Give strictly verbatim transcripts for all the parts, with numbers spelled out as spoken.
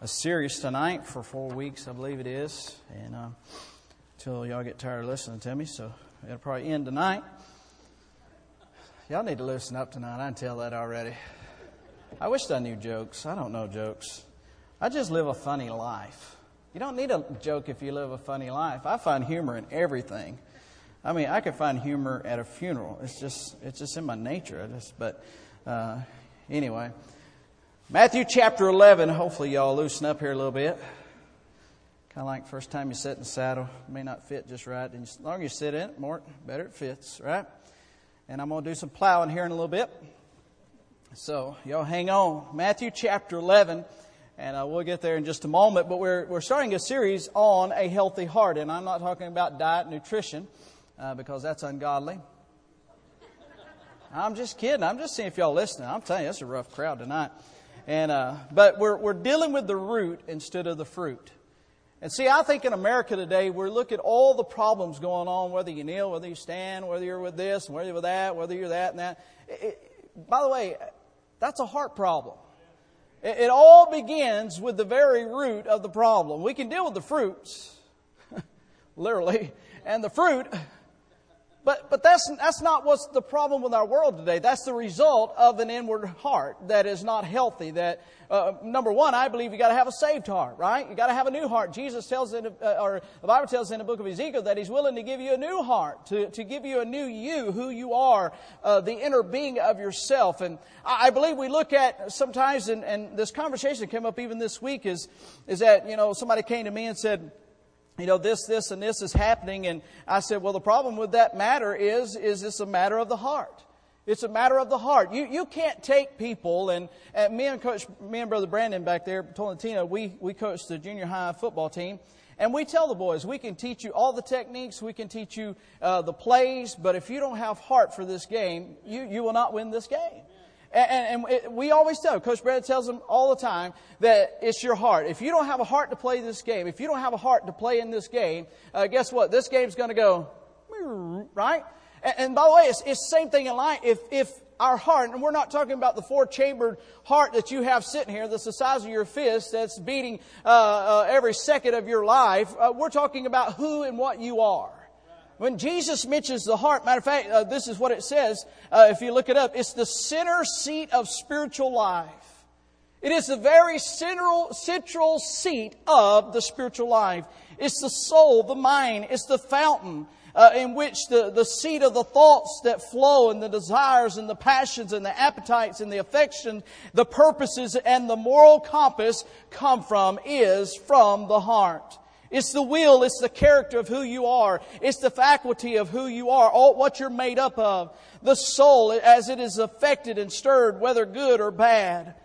a series tonight for four weeks, I believe it is, and uh, until y'all get tired of listening to me, so it'll probably end tonight. Y'all need to listen up tonight. I can tell that already. I wish I knew jokes. I don't know jokes. I just live a funny life. You don't need a joke if you live a funny life. I find humor in everything. I mean, I could find humor at a funeral. It's just, it's just in my nature. I just, but uh, anyway. Matthew chapter eleven. Hopefully y'all loosen up here a little bit. Kind of like first time you sit in the saddle. It may not fit just right. And as long as you sit in it, more, better it fits, right? And I'm going to do some plowing here in a little bit. So y'all hang on. Matthew chapter eleven. And uh, we'll get there in just a moment. But we're, we're starting a series on a healthy heart. And I'm not talking about diet, nutrition, uh, because that's ungodly. I'm just kidding. I'm just seeing if y'all listening. I'm telling you, it's a rough crowd tonight. And uh, but we're we're dealing with the root instead of the fruit. And see, I think in America today, we look at all the problems going on, whether you kneel, whether you stand, whether you're with this, whether you're with that, whether you're that and that. It, it, by the way, that's a heart problem. It, it all begins with the very root of the problem. We can deal with the fruits, literally, and the fruit. But but that's that's not what's the problem with our world today. That's the result of an inward heart that is not healthy. That uh, number one, I believe you got to have a saved heart, right? You got to have a new heart. Jesus tells in, uh, or the Bible tells in the book of Ezekiel that He's willing to give you a new heart, to to give you a new you, who you are, uh, the inner being of yourself. And I, I believe we look at sometimes, and, and this conversation came up even this week, is is that you know somebody came to me and said, you know, this, this, and this is happening. And I said, well, the problem with that matter is, is it's a matter of the heart. It's a matter of the heart. You you can't take people, and, and me and Coach, me and Brother Brandon back there, Tolentino, we, we coach the junior high football team. And we tell the boys, we can teach you all the techniques, we can teach you uh, the plays, but if you don't have heart for this game, you, you will not win this game. And, and it, we always tell, Coach Brad tells them all the time that it's your heart. If you don't have a heart to play this game, if you don't have a heart to play in this game, uh, guess what? This game's going to go, right? And, and by the way, it's, it's the same thing in life. If, if our heart, and we're not talking about the four-chambered heart that you have sitting here, that's the size of your fist, that's beating uh, uh, every second of your life. Uh, we're talking about who and what you are. When Jesus mentions the heart, matter of fact, uh, this is what it says, uh, if you look it up, it's the center seat of spiritual life. It is the very central, central seat of the spiritual life. It's the soul, the mind, it's the fountain uh, in which the, the seat of the thoughts that flow and the desires and the passions and the appetites and the affections, the purposes and the moral compass come from, is from the heart. It's the will, it's the character of who you are. It's the faculty of who you are, all what you're made up of. The soul, as it is affected and stirred, whether good or bad.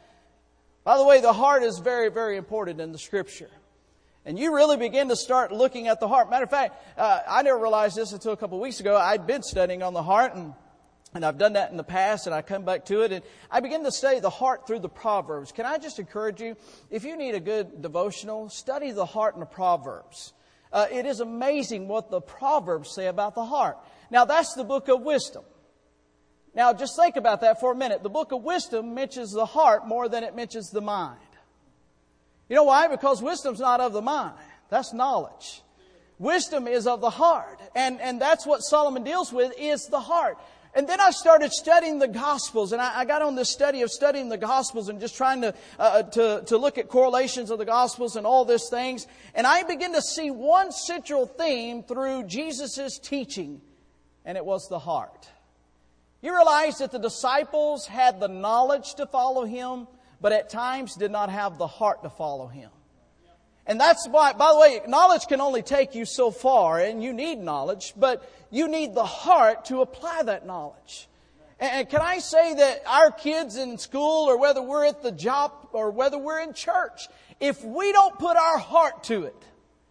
By the way, the heart is very, very important in the Scripture. And you really begin to start looking at the heart. Matter of fact, uh, I never realized this until a couple of weeks ago. I'd been studying on the heart, and And I've done that in the past, and I come back to it, and I begin to study the heart through the Proverbs. Can I just encourage you, if you need a good devotional, study the heart in the Proverbs. Uh, it is amazing what the Proverbs say about the heart. Now, that's the book of wisdom. Now, just think about that for a minute. The book of wisdom mentions the heart more than it mentions the mind. You know why? Because wisdom's not of the mind. That's knowledge. Wisdom is of the heart. And, and that's what Solomon deals with, is the heart. And then I started studying the Gospels, and I, I got on this study of studying the Gospels and just trying to, uh, to to look at correlations of the Gospels and all these things. And I began to see one central theme through Jesus' teaching, and it was the heart. You realize that the disciples had the knowledge to follow Him, but at times did not have the heart to follow Him. And that's why, by the way, knowledge can only take you so far, and you need knowledge, but you need the heart to apply that knowledge. And can I say that our kids in school, or whether we're at the job, or whether we're in church, if we don't put our heart to it,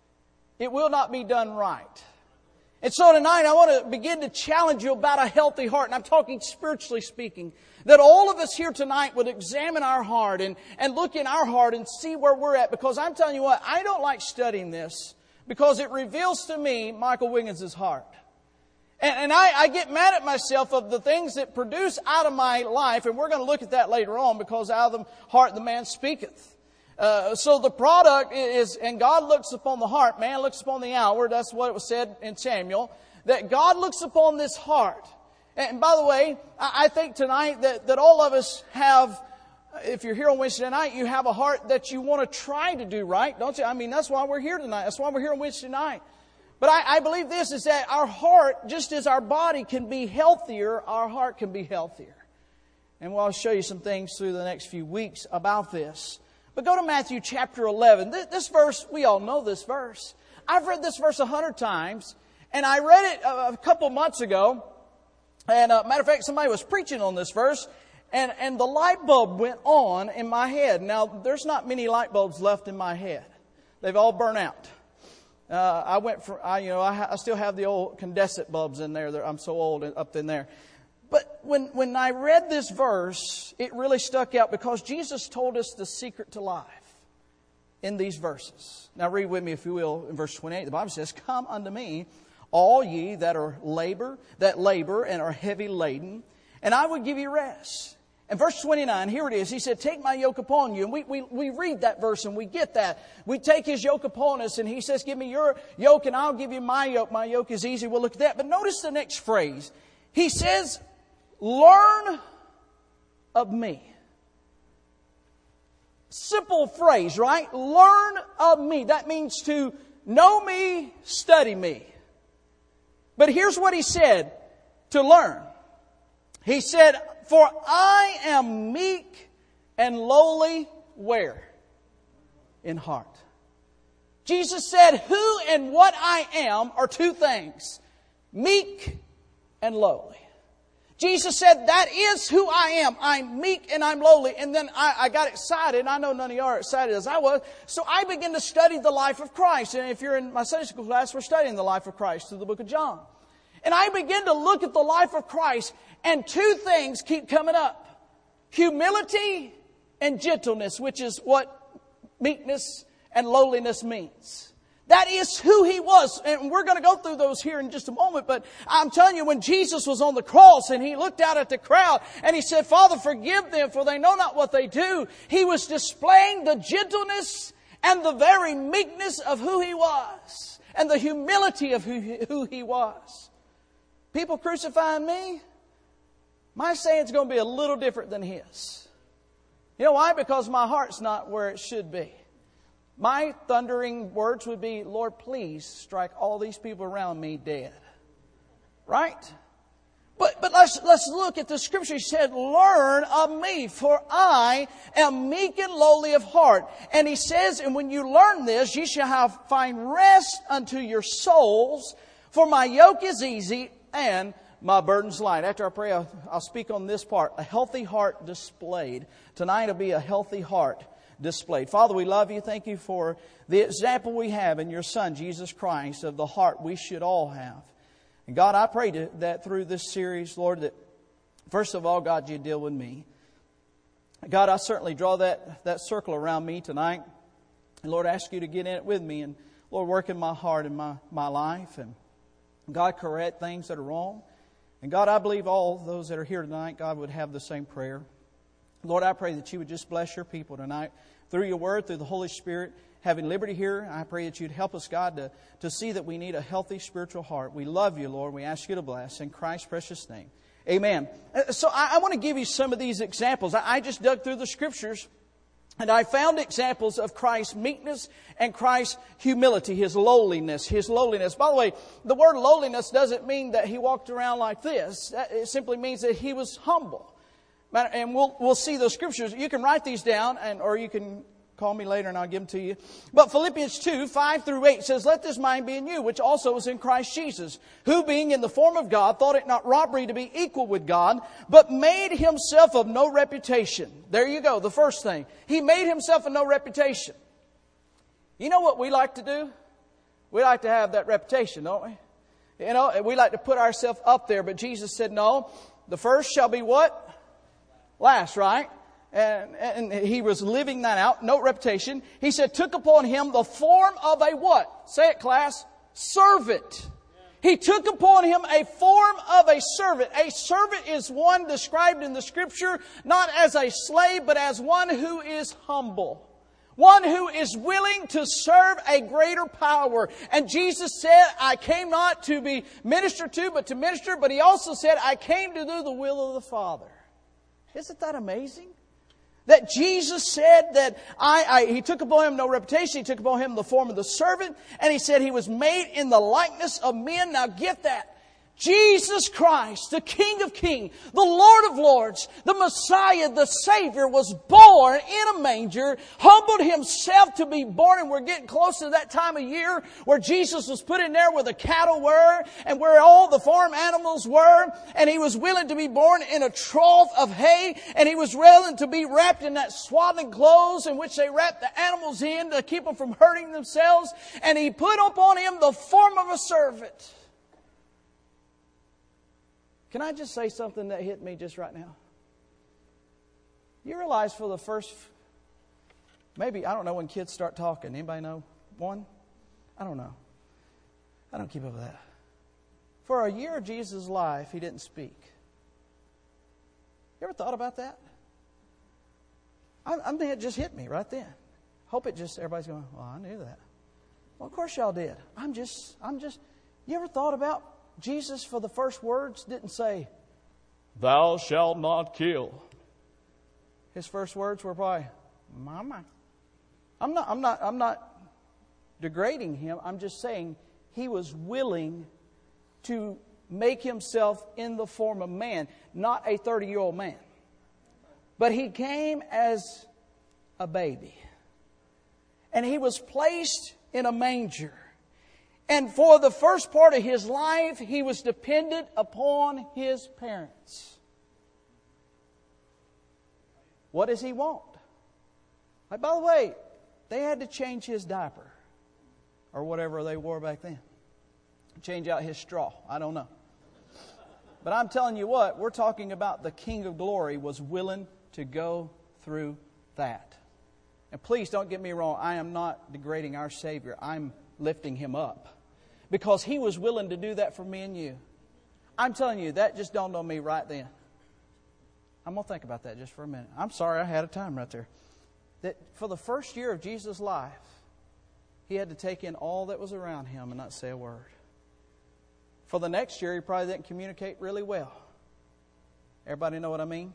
it will not be done right. And so tonight I want to begin to challenge you about a healthy heart, and I'm talking spiritually speaking, that all of us here tonight would examine our heart and, and look in our heart and see where we're at. Because I'm telling you what, I don't like studying this because it reveals to me Michael Wiggins' heart. And, and I, I get mad at myself of the things that produce out of my life, and we're going to look at that later on, because out of the heart the man speaketh. Uh, so the product is, and God looks upon the heart, man looks upon the outward. That's what it was said in Samuel, that God looks upon this heart. And by the way, I think tonight that, that all of us have, if you're here on Wednesday night, you have a heart that you want to try to do right, don't you? I mean, that's why we're here tonight. That's why we're here on Wednesday night. But I, I believe this is that our heart, just as our body can be healthier, our heart can be healthier. And well, I'll show you some things through the next few weeks about this. But go to Matthew chapter eleven. This, this verse, we all know this verse. I've read this verse a hundred times, and I read it a, a couple months ago. And uh, matter of fact, somebody was preaching on this verse, and, and the light bulb went on in my head. Now, there's not many light bulbs left in my head. They've all burnt out. Uh, I went for, I, you know, I, ha- I still have the old incandescent bulbs in there. They're, I'm so old up in there. But when, when I read this verse, it really stuck out because Jesus told us the secret to life in these verses. Now, read with me, if you will, in verse twenty-eight. The Bible says, "Come unto me, all ye that are labor, that labor and are heavy laden, and I will give you rest." And verse twenty-nine, here it is. He said, "Take my yoke upon you." And we, we, we read that verse and we get that. We take His yoke upon us and He says, "Give me your yoke and I'll give you my yoke. My yoke is easy." We'll look at that. But notice the next phrase. He says, "Learn of me." Simple phrase, right? Learn of me. That means to know me, study me. But here's what He said to learn. He said, "For I am meek and lowly," where? In heart. Jesus said, who and what I am are two things. Meek and lowly. Jesus said, that is who I am. I'm meek and I'm lowly. And then I, I got excited. I know none of you are excited as I was. So I began to study the life of Christ. And if you're in my Sunday school class, we're studying the life of Christ through the book of John. And I began to look at the life of Christ, and two things keep coming up. Humility and gentleness, which is what meekness and lowliness means. That is who He was. And we're going to go through those here in just a moment. But I'm telling you, when Jesus was on the cross and He looked out at the crowd and He said, "Father, forgive them, for they know not what they do," He was displaying the gentleness and the very meekness of who He was, and the humility of who, who He was. People crucifying me, my saying's going to be a little different than His. You know why? Because my heart's not where it should be. My thundering words would be, "Lord, please strike all these people around me dead." Right? But but let's let's look at the scripture. He said, "Learn of me, for I am meek and lowly of heart." And He says, and when you learn this, you shall have find rest unto your souls, for my yoke is easy and my burden's light. After I pray, I'll, I'll speak on this part. A healthy heart displayed. Tonight will be a healthy heart displayed. Father, we love You. Thank You for the example we have in Your Son, Jesus Christ, of the heart we should all have. And God, I pray to, that through this series, Lord, that first of all, God, You deal with me. God, I certainly draw that, that circle around me tonight. And Lord, I ask You to get in it with me. And Lord, work in my heart and my, my life. And God, correct things that are wrong. And God, I believe all those that are here tonight, God, would have the same prayer. Lord, I pray that You would just bless Your people tonight through Your Word, through the Holy Spirit, having liberty here. I pray that You'd help us, God, to, to see that we need a healthy spiritual heart. We love You, Lord. We ask You to bless. In Christ's precious name. Amen. So I, I want to give you some of these examples. I, I just dug through the Scriptures, and I found examples of Christ's meekness and Christ's humility, His lowliness, His lowliness. By the way, the word lowliness doesn't mean that He walked around like this. It simply means that He was humble. And we'll we'll see those scriptures. You can write these down, and or you can call me later and I'll give them to you. But Philippians two, five through eight says, "Let this mind be in you, which also was in Christ Jesus, who being in the form of God, thought it not robbery to be equal with God, but made Himself of no reputation." There you go, the first thing. He made Himself of no reputation. You know what we like to do? We like to have that reputation, don't we? You know, we like to put ourselves up there, but Jesus said, no, the first shall be what? Last, right? And, and He was living that out. No reputation. He said, took upon Him the form of a what? Say it, class. Servant. He took upon Him a form of a servant. A servant is one described in the Scripture not as a slave, but as one who is humble. One who is willing to serve a greater power. And Jesus said, I came not to be ministered to, but to minister. But He also said, I came to do the will of the Father. Isn't that amazing? That Jesus said that I, I, He took upon Him no reputation. He took upon Him the form of the servant. And He said He was made in the likeness of men. Now get that. Jesus Christ, the King of Kings, the Lord of Lords, the Messiah, the Savior, was born in a manger, humbled Himself to be born. And we're getting close to that time of year where Jesus was put in there where the cattle were and where all the farm animals were. And He was willing to be born in a trough of hay. And He was willing to be wrapped in that swaddling clothes in which they wrapped the animals in to keep them from hurting themselves. And He put upon Him the form of a servant. Can I just say something that hit me just right now? You realize for the first, maybe, I don't know when kids start talking. Anybody know? One? I don't know. I don't keep up with that. For a year of Jesus' life, He didn't speak. You ever thought about that? I, I mean, it just hit me right then. Hope it just, everybody's going, well, I knew that. Well, of course y'all did. I'm just, I'm just, you ever thought about Jesus, for the first words, didn't say, thou shalt not kill. His first words were probably, Mama. I'm not, I'm not, I'm not degrading Him. I'm just saying He was willing to make Himself in the form of man, not a thirty-year-old man. But He came as a baby. And He was placed in a manger. And for the first part of His life, He was dependent upon His parents. What does He want? Like, by the way, they had to change His diaper. Or whatever they wore back then. Change out His straw. I don't know. But I'm telling you what, we're talking about the King of Glory was willing to go through that. And please don't get me wrong. I am not degrading our Savior. I'm lifting Him up. Because He was willing to do that for me and you. I'm telling you, that just dawned on me right then. I'm going to think about that just for a minute. I'm sorry I had a time right there. That for the first year of Jesus' life, He had to take in all that was around Him and not say a word. For the next year, He probably didn't communicate really well. Everybody know what I mean?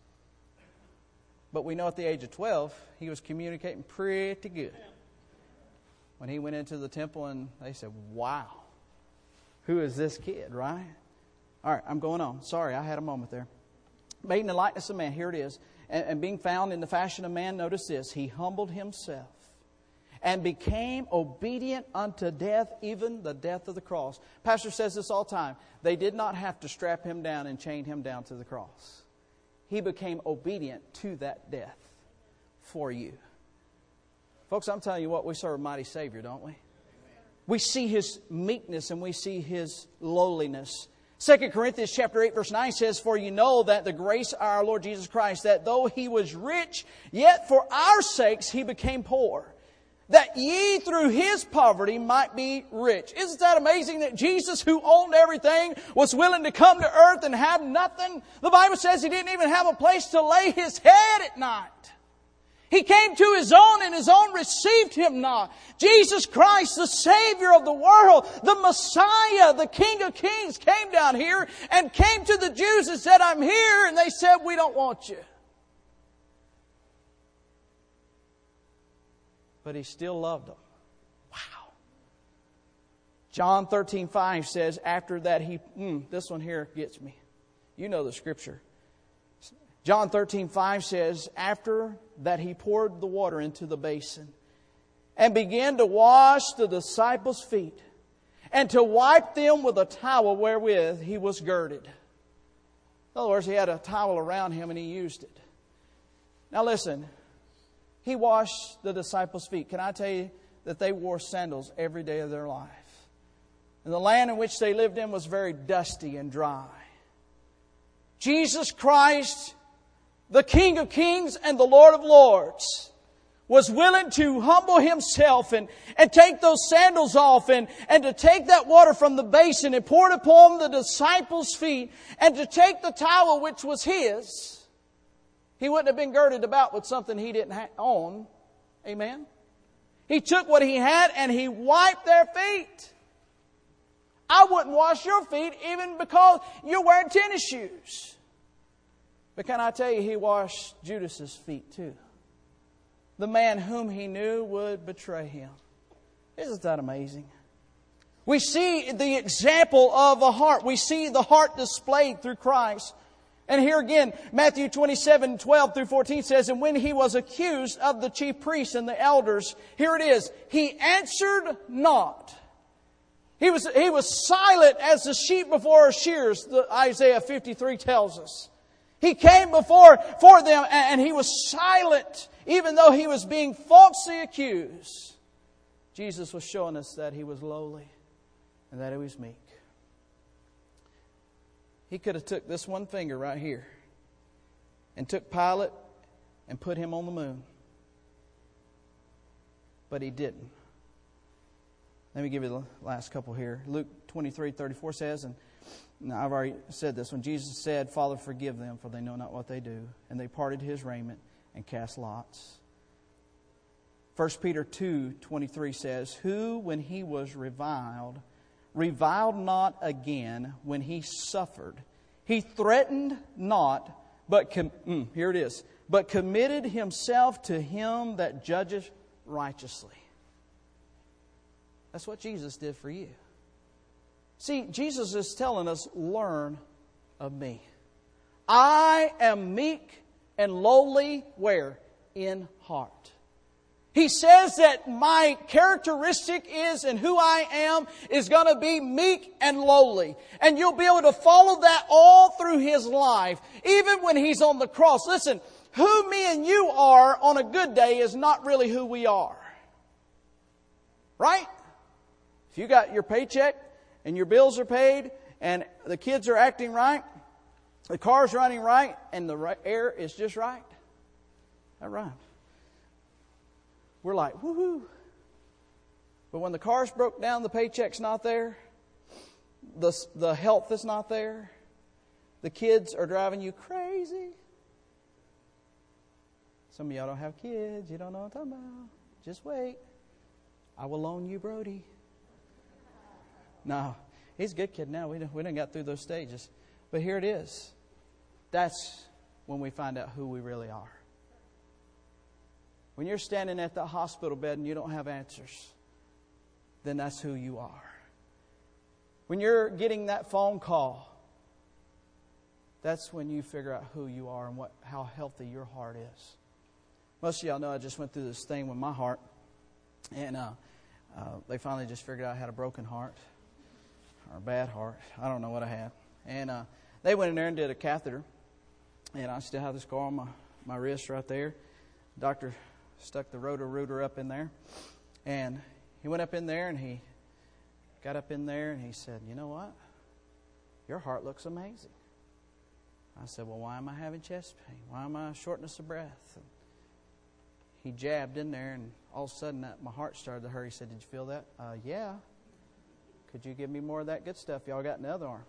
But we know at the age of twelve, He was communicating pretty good. When He went into the temple and they said, wow, who is this kid, right? All right, I'm going on. Sorry, I had a moment there. Made in the likeness of man, here it is. And, and being found in the fashion of man, notice this, He humbled Himself and became obedient unto death, even the death of the cross. Pastor says this all the time. They did not have to strap Him down and chain Him down to the cross. He became obedient to that death for you. Folks, I'm telling you what, we serve a mighty Savior, don't we? We see His meekness and we see His lowliness. Second Corinthians chapter eight verse nine says, for you know that the grace of our Lord Jesus Christ, that though He was rich, yet for our sakes He became poor, that ye through His poverty might be rich. Isn't that amazing that Jesus, who owned everything, was willing to come to earth and have nothing? The Bible says He didn't even have a place to lay His head at night. He came to His own, and His own received Him not. Jesus Christ, the Savior of the world, the Messiah, the King of Kings, came down here and came to the Jews and said, I'm here. And they said, we don't want you. But He still loved them. Wow. John thirteen five says, after that He, mm, this one here gets me. You know the scripture. John thirteen five says, after that He poured the water into the basin and began to wash the disciples' feet and to wipe them with a towel wherewith He was girded. In other words, He had a towel around Him and He used it. Now listen, He washed the disciples' feet. Can I tell you that they wore sandals every day of their life? And the land in which they lived in was very dusty and dry. Jesus Christ, the King of Kings and the Lord of Lords, was willing to humble Himself and, and take those sandals off and, and to take that water from the basin and pour it upon the disciples' feet and to take the towel which was His. He wouldn't have been girded about with something He didn't ha- own. Amen? He took what he had and he wiped their feet. I wouldn't wash your feet even because you're wearing tennis shoes. But can I tell you, he washed Judas's feet too. The man whom he knew would betray him. Isn't that amazing? We see the example of a heart. We see the heart displayed through Christ. And here again, Matthew twenty-seven, twelve through fourteen says, and when he was accused of the chief priests and the elders, here it is, he answered not. He was, he was silent as the sheep before her shears, the Isaiah fifty-three tells us. He came before for them and he was silent, even though he was being falsely accused. Jesus was showing us that he was lowly and that he was meek. He could have took this one finger right here and took Pilate and put him on the moon. But he didn't. Let me give you the last couple here. Luke twenty-three, thirty-four says, and now I've already said this, when Jesus said, Father, forgive them, for they know not what they do. And they parted his raiment and cast lots. First Peter two, twenty-three says, who, when he was reviled, reviled not again when he suffered. He threatened not, but, com- mm, here it is, but committed himself to him that judgeth righteously. That's what Jesus did for you. See, Jesus is telling us, learn of me. I am meek and lowly, where? In heart. He says that my characteristic is, and who I am, is going to be meek and lowly. And you'll be able to follow that all through His life, even when He's on the cross. Listen, who me and you are on a good day is not really who we are. Right? If you got your paycheck and your bills are paid and the kids are acting right, the car's running right, and the air is just right, that rhymes. We're like, woohoo. But when the car's broke down, the paycheck's not there, the, the health is not there, the kids are driving you crazy. Some of y'all don't have kids. You don't know what I'm talking about. Just wait. I will loan you Brody. No, he's a good kid now. We didn't, we didn't got through those stages. But here it is. That's when we find out who we really are. When you're standing at the hospital bed and you don't have answers, then that's who you are. When you're getting that phone call, that's when you figure out who you are and what how healthy your heart is. Most of y'all know I just went through this thing with my heart. And uh, uh, they finally just figured out I had a broken heart. Or a bad heart. I don't know what I had. And uh, they went in there and did a catheter. And I still have the scar on my, my wrist right there. Doctor stuck the roto-rooter up in there. And he went up in there and he got up in there and he said, you know what? Your heart looks amazing. I said, well, why am I having chest pain? Why am I shortness of breath? And he jabbed in there and all of a sudden that, my heart started to hurt. He said, did you feel that? Uh, yeah. Could you give me more of that good stuff y'all got in the other arm?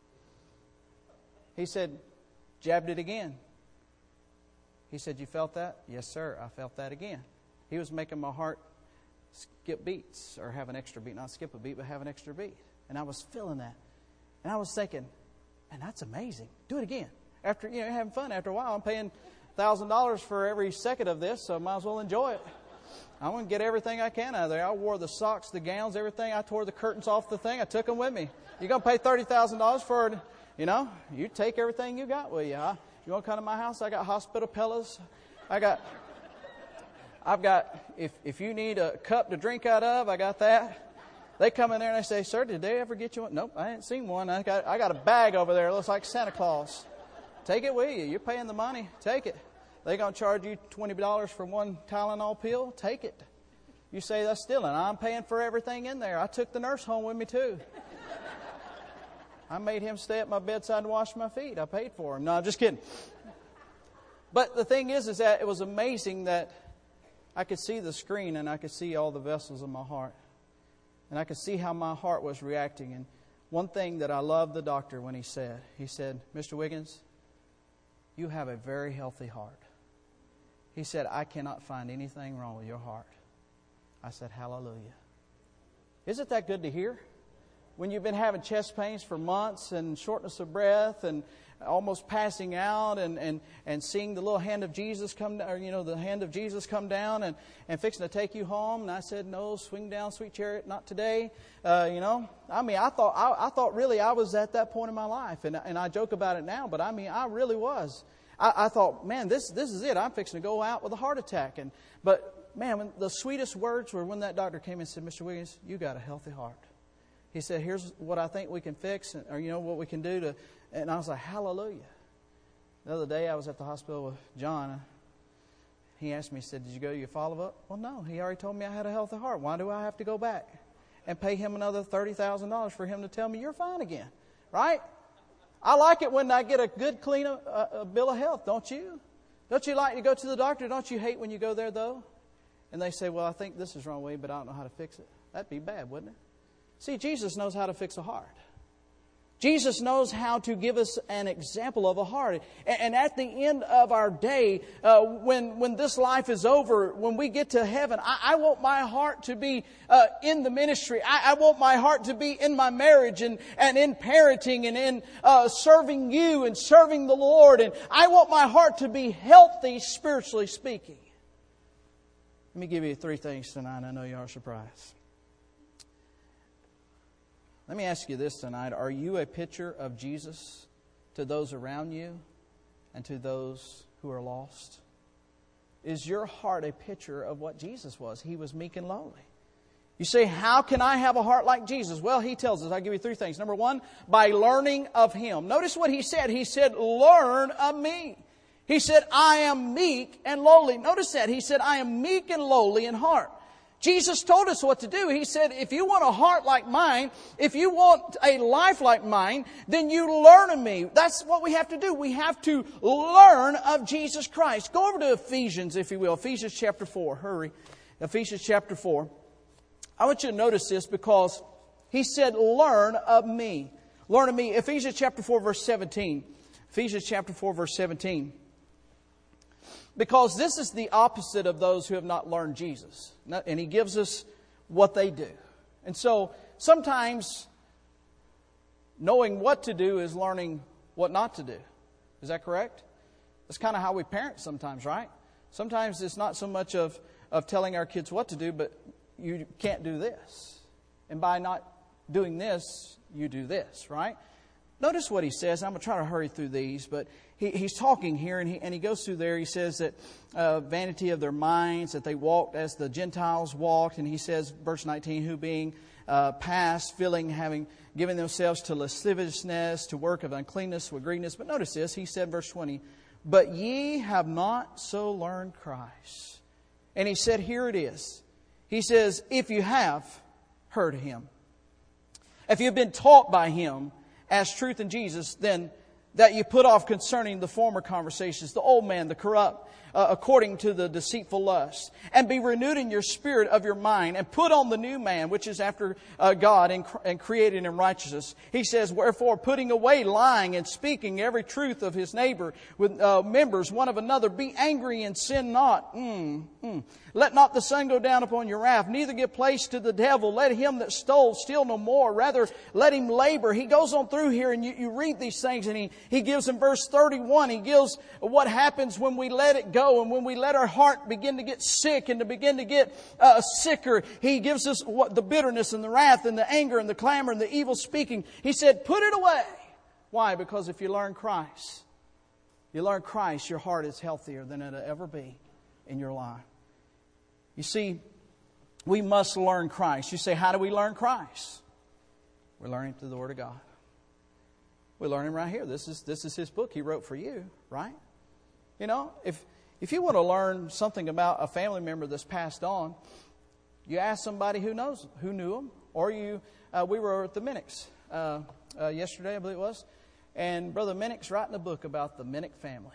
He said, jabbed it again. He said, you felt that? Yes, sir, I felt that again. He was making my heart skip beats, or have an extra beat. Not skip a beat, but have an extra beat. And I was feeling that. And I was thinking, man, that's amazing. Do it again. After, you know, having fun after a while. I'm paying one thousand dollars for every second of this, so I might as well enjoy it. I want to get everything I can out of there. I wore the socks, the gowns, everything. I tore the curtains off the thing. I took them with me. You're going to pay thirty thousand dollars for it. You know, you take everything you got with you. I, you want to come to my house? I got hospital pillows. I got, I've got, if, if you need a cup to drink out of, I got that. They come in there and they say, sir, did they ever get you one? Nope, I ain't seen one. I got, I got a bag over there. It looks like Santa Claus. Take it with you. You're paying the money. Take it. They're going to charge you twenty dollars for one Tylenol pill. Take it. You say that's stealing. I'm paying for everything in there. I took the nurse home with me too. I made him stay at my bedside and wash my feet. I paid for him. No, I'm just kidding. But the thing is, is that it was amazing that I could see the screen and I could see all the vessels of my heart. And I could see how my heart was reacting. And one thing that I loved the doctor when he said, he said, Mister Wiggins, you have a very healthy heart. He said, I cannot find anything wrong with your heart. I said, hallelujah. Isn't that good to hear? When you've been having chest pains for months and shortness of breath and almost passing out and, and, and seeing the little hand of Jesus come down, or, you know, the hand of Jesus come down and, and fixing to take you home. And I said, no, swing down, sweet chariot, not today. Uh, you know, I mean, I thought, I, I thought really I was at that point in my life. And, and I joke about it now, but I mean, I really was. I, I thought, man, this, this is it. I'm fixing to go out with a heart attack. And, but man, when the sweetest words were when that doctor came and said, Mister Wiggins, you got a healthy heart. He said, here's what I think we can fix, or, you know, what we can do to, and I was like, hallelujah. The other day I was at the hospital with John. He asked me, he said, did you go to your follow-up? Well, no. He already told me I had a healthy heart. Why do I have to go back and pay him another thirty thousand dollars for him to tell me you're fine again? Right? I like it when I get a good, clean uh, uh, bill of health, don't you? Don't you like to go to the doctor? Don't you hate when you go there, though? And they say, well, I think this is wrong with you, but I don't know how to fix it. That'd be bad, wouldn't it? See, Jesus knows how to fix a heart. Jesus knows how to give us an example of a heart. And at the end of our day, uh, when when this life is over, when we get to heaven, I, I want my heart to be uh, in the ministry. I, I want my heart to be in my marriage and, and in parenting and in uh, serving you and serving the Lord. And I want my heart to be healthy, spiritually speaking. Let me give you three things tonight. I know you are surprised. Let me ask you this tonight. Are you a picture of Jesus to those around you and to those who are lost? Is your heart a picture of what Jesus was? He was meek and lowly. You say, how can I have a heart like Jesus? Well, He tells us, I'll give you three things. Number one, by learning of Him. Notice what He said. He said, learn of me. He said, I am meek and lowly. Notice that. He said, I am meek and lowly in heart. Jesus told us what to do. He said, if you want a heart like mine, if you want a life like mine, then you learn of me. That's what we have to do. We have to learn of Jesus Christ. Go over to Ephesians, if you will. Ephesians chapter four. Hurry. Ephesians chapter four. I want you to notice this because He said, learn of me. Learn of me. Ephesians chapter four, verse seventeen. Ephesians chapter four, verse seventeen. Because this is the opposite of those who have not learned Jesus. And He gives us what they do. And so sometimes knowing what to do is learning what not to do. Is that correct? That's kind of how we parent sometimes, right? Sometimes it's not so much of, of telling our kids what to do, but you can't do this. And by not doing this, you do this, right? Notice what he says. I'm going to try to hurry through these, but he, he's talking here, and he, and he goes through there. He says that uh, vanity of their minds, that they walked as the Gentiles walked. And he says, verse nineteen, who being uh, past, filling, having given themselves to lasciviousness, to work of uncleanness with greediness. But notice this. He said, verse twenty, but ye have not so learned Christ. And he said, here it is. He says, if you have heard Him, if you've been taught by Him, as truth in Jesus, then that you put off concerning the former conversations, the old man, the corrupt, uh, according to the deceitful lust, and be renewed in your spirit of your mind, and put on the new man, which is after uh, God and, and created in righteousness. He says, wherefore, putting away lying and speaking every truth of his neighbor with uh, members one of another, be angry and sin not. Mm, mm. Let not the sun go down upon your wrath, neither give place to the devil. Let him that stole steal no more. Rather, let him labor. He goes on through here, and you, you read these things, and he, he gives in verse thirty-one, he gives what happens when we let it go, and when we let our heart begin to get sick and to begin to get uh, sicker. He gives us what the bitterness and the wrath and the anger and the clamor and the evil speaking. He said, put it away. Why? Because if you learn Christ, you learn Christ, your heart is healthier than it'll ever be in your life. You see, we must learn Christ. You say, how do we learn Christ? We learn Him through the Word of God. We learn Him right here. This is this is His book He wrote for you, right? You know, if if you want to learn something about a family member that's passed on, you ask somebody who knows, who knew them, or you. Uh, we were at the Minnix uh, uh, yesterday, I believe it was, and Brother Minnix writing a book about the Minnick family.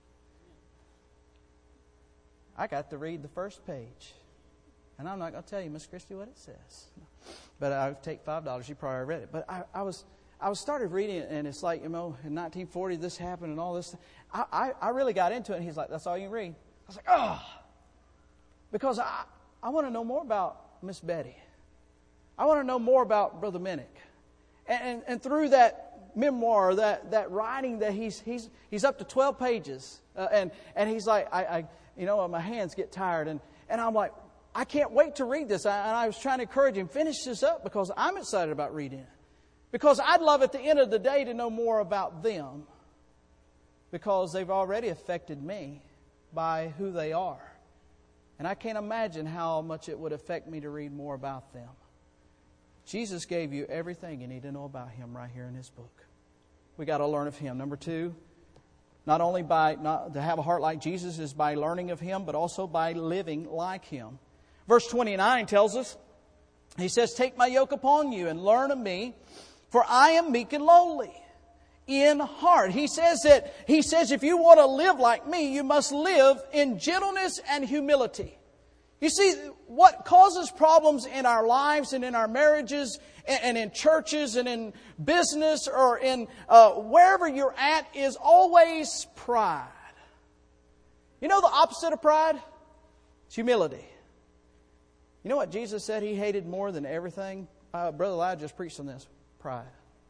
I got to read the first page. And I'm not going to tell you, Miss Christie, what it says. But I'll take five dollars. You probably read it. But I, I was I was started reading it, and it's like, you know, in nineteen forty this happened and all this. I, I, I really got into it, and he's like, that's all you can read. was like, oh, because I, I want to know more about Miss Betty. I want to know more about Brother Minnick. And, and, and through that memoir, that, that writing that he's, he's, he's up to twelve pages. Uh, and, and he's like, I, I, you know, my hands get tired. And, and I'm like, I can't wait to read this. I, and I was trying to encourage him, finish this up because I'm excited about reading it. Because I'd love at the end of the day to know more about them. Because they've already affected me by who they are. And I can't imagine how much it would affect me to read more about them. Jesus gave you everything you need to know about Him right here in His book. We got to learn of Him. Number two, not only by not to have a heart like Jesus is by learning of Him, but also by living like Him. Verse twenty-nine tells us, He says, "Take my yoke upon you and learn of me, for I am meek and lowly in heart." He says that, He says, if you want to live like me, you must live in gentleness and humility. You see, what causes problems in our lives and in our marriages and in churches and in business or in uh, wherever you're at is always pride. You know the opposite of pride? It's humility. You know what Jesus said He hated more than everything? Uh, Brother Elijah just preached on this. Pride.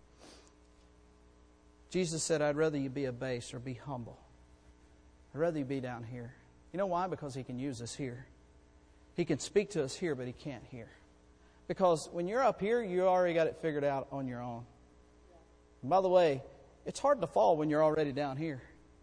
Jesus said, I'd rather you be abased or be humble. I'd rather you be down here. You know why? Because He can use us here. He can speak to us here, but He can't here. Because when you're up here, you already got it figured out on your own. And by the way, it's hard to fall when you're already down here.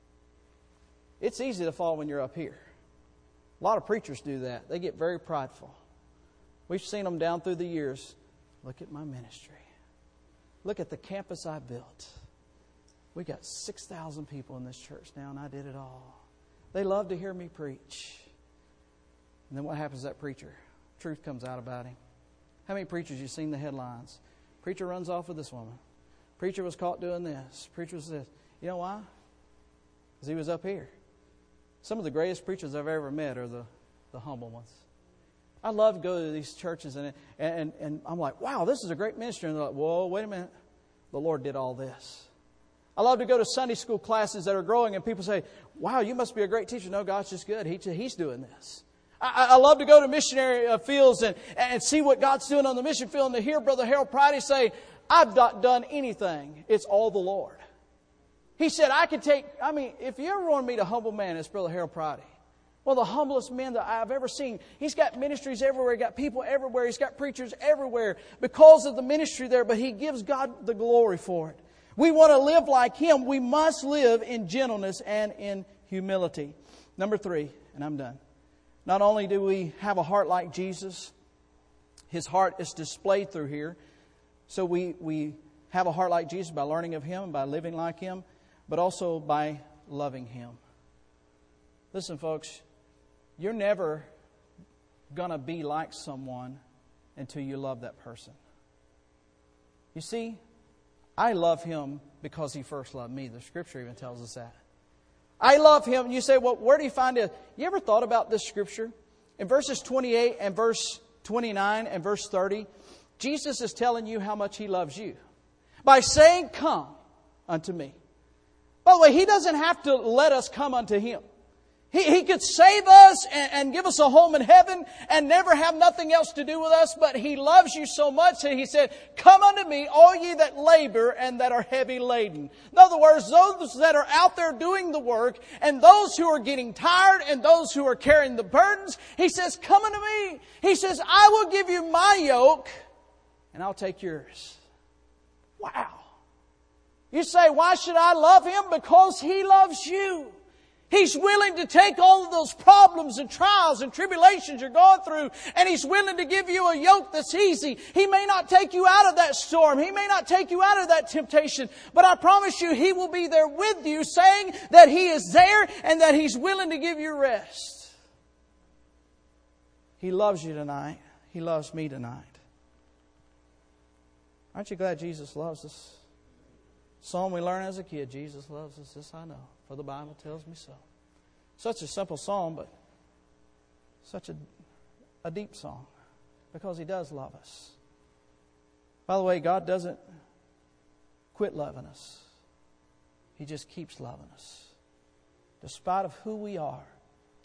It's easy to fall when you're up here. A lot of preachers do that. They get very prideful. We've seen them down through the years. Look at my ministry. Look at the campus I built. We got six thousand people in this church now, and I did it all. They love to hear me preach. And then what happens to that preacher? Truth comes out about him. How many preachers you've seen the headlines? Preacher runs off with this woman. Preacher was caught doing this. Preacher was this. You know why? Because he was up here. Some of the greatest preachers I've ever met are the, the humble ones. I love to go to these churches and, and, and I'm like, wow, this is a great ministry. And they're like, whoa, wait a minute. The Lord did all this. I love to go to Sunday school classes that are growing and people say, wow, you must be a great teacher. No, God's just good. He, he's doing this. I, I love to go to missionary fields and, and see what God's doing on the mission field and to hear Brother Harold Pridey say, I've not done anything. It's all the Lord. He said, I could take, I mean, if you ever want to meet a humble man, it's Brother Harold Pridey. One of the humblest men that I've ever seen. He's got ministries everywhere. He's got people everywhere. He's got preachers everywhere because of the ministry there. But he gives God the glory for it. We want to live like Him. We must live in gentleness and in humility. Number three, and I'm done. Not only do we have a heart like Jesus, His heart is displayed through here. So we, we have a heart like Jesus by learning of Him, by living like Him, but also by loving Him. Listen, folks, you're never going to be like someone until you love that person. You see, I love Him because He first loved me. The Scripture even tells us that. I love Him. You say, well, where do you find it? You ever thought about this Scripture? In verses twenty-eight and verse twenty-nine and verse thirty, Jesus is telling you how much He loves you by saying, come unto me. By the way, He doesn't have to let us come unto Him. He, he could save us and, and give us a home in heaven and never have nothing else to do with us, but He loves you so much that He said, come unto me, all ye that labor and that are heavy laden. In other words, those that are out there doing the work and those who are getting tired and those who are carrying the burdens, He says, come unto me. He says, I will give you my yoke and I'll take yours. Wow. You say, why should I love Him? Because He loves you. He's willing to take all of those problems and trials and tribulations you're going through, and He's willing to give you a yoke that's easy. He may not take you out of that storm. He may not take you out of that temptation, but I promise you He will be there with you, saying that He is there and that He's willing to give you rest. He loves you tonight. He loves me tonight. Aren't you glad Jesus loves us? Song we learned as a kid, Jesus loves us, this I know, for the Bible tells me so. Such a simple song, but such a, a deep song, because He does love us. By the way, God doesn't quit loving us. He just keeps loving us. Despite of who we are,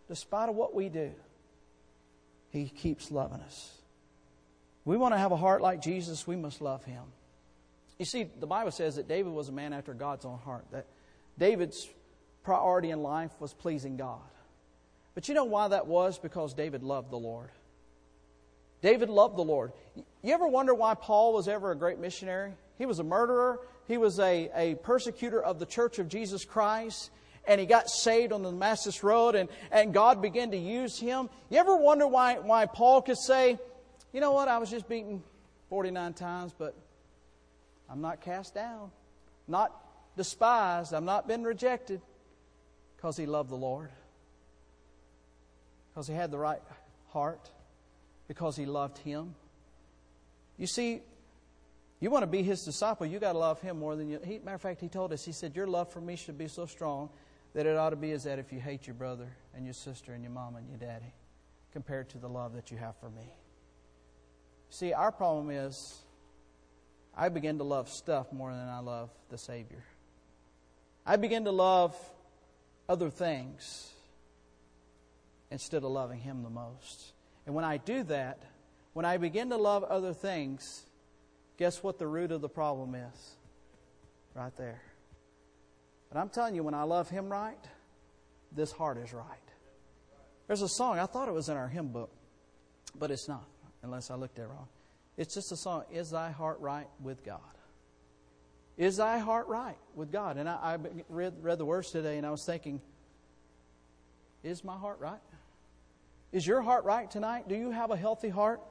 despite of what we do, He keeps loving us. We want to have a heart like Jesus, we must love Him. You see, the Bible says that David was a man after God's own heart. That David's priority in life was pleasing God. But you know why that was? Because David loved the Lord. David loved the Lord. You ever wonder why Paul was ever a great missionary? He was a murderer. He was a, a persecutor of the Church of Jesus Christ. And he got saved on the Damascus Road, and, and God began to use him. You ever wonder why, why Paul could say, you know what, I was just beaten forty-nine times, but I'm not cast down, not despised, I'm not been rejected, because he loved the Lord, because he had the right heart, because he loved Him. You see, you want to be His disciple, you got to love Him more than you. He, matter of fact, He told us, He said, your love for me should be so strong that it ought to be as that if you hate your brother and your sister and your mama and your daddy, compared to the love that you have for me. See, our problem is, I begin to love stuff more than I love the Savior. I begin to love other things instead of loving Him the most. And when I do that, when I begin to love other things, guess what the root of the problem is? Right there. But I'm telling you, when I love Him right, this heart is right. There's a song, I thought it was in our hymn book, but it's not, unless I looked at it wrong. It's just a song, Is Thy Heart Right with God? Is thy heart right with God? And I, I read, read the words today, and I was thinking, is my heart right? Is your heart right tonight? Do you have a healthy heart?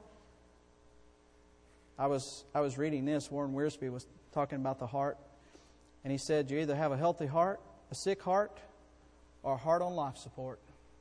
I was I was reading this. Warren Wiersbe was talking about the heart. And he said, you either have a healthy heart, a sick heart, or a heart on life support.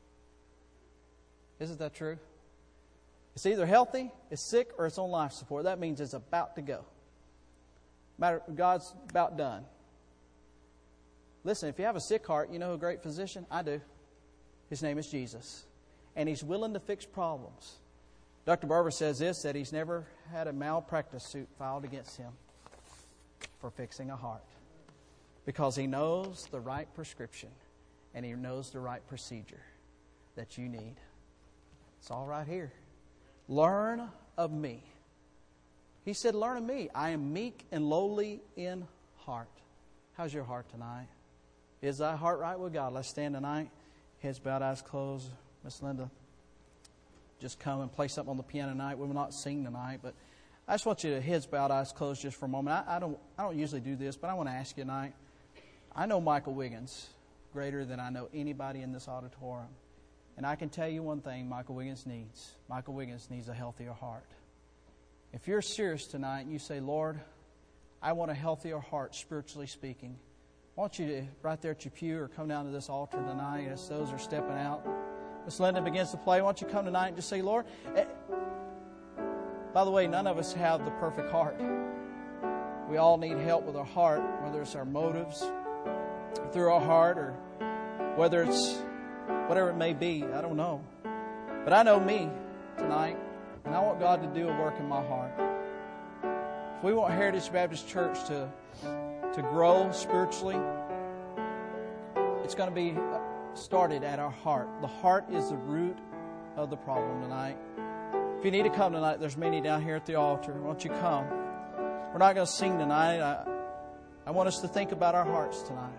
Isn't that true? It's either healthy, it's sick, or it's on life support. That means it's about to go. Matter, God's about done. Listen, if you have a sick heart, you know a great physician? I do. His name is Jesus. And He's willing to fix problems. Doctor Barber says this, that he's never had a malpractice suit filed against him for fixing a heart. Because he knows the right prescription and he knows the right procedure that you need. It's all right here. Learn of me. He said, learn of me. I am meek and lowly in heart. How's your heart tonight? Is thy heart right with God? Let's stand tonight. Heads bowed, eyes closed. Miss Linda, just come and play something on the piano tonight. We will not sing tonight, but I just want you to heads bowed, eyes closed just for a moment. I, I don't I don't usually do this, but I want to ask you tonight. I know Michael Wiggins greater than I know anybody in this auditorium. And I can tell you one thing Michael Wiggins needs. Michael Wiggins needs a healthier heart. If you're serious tonight and you say, Lord, I want a healthier heart, spiritually speaking, I want you to, right there at your pew or come down to this altar tonight as those are stepping out. Miss Linda begins to play. Why don't you come tonight and just say, Lord, eh. By the way, none of us have the perfect heart. We all need help with our heart, whether it's our motives through our heart or whether it's whatever it may be. I don't know. But I know me tonight, and I want God to do a work in my heart. If we want Heritage Baptist Church to, to grow spiritually, it's going to be started at our heart. The heart is the root of the problem tonight. If you need to come tonight, there's many down here at the altar. Why don't you come? We're not going to sing tonight. I, I want us to think about our hearts tonight.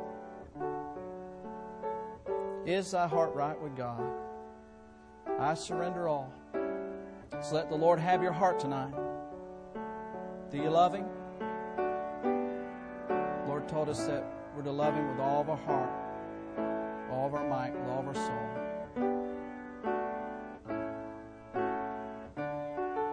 Is thy heart right with God? I surrender all. So let the Lord have your heart tonight. Do you love Him? The Lord told us that we're to love Him with all of our heart, all of our might, with all of our soul.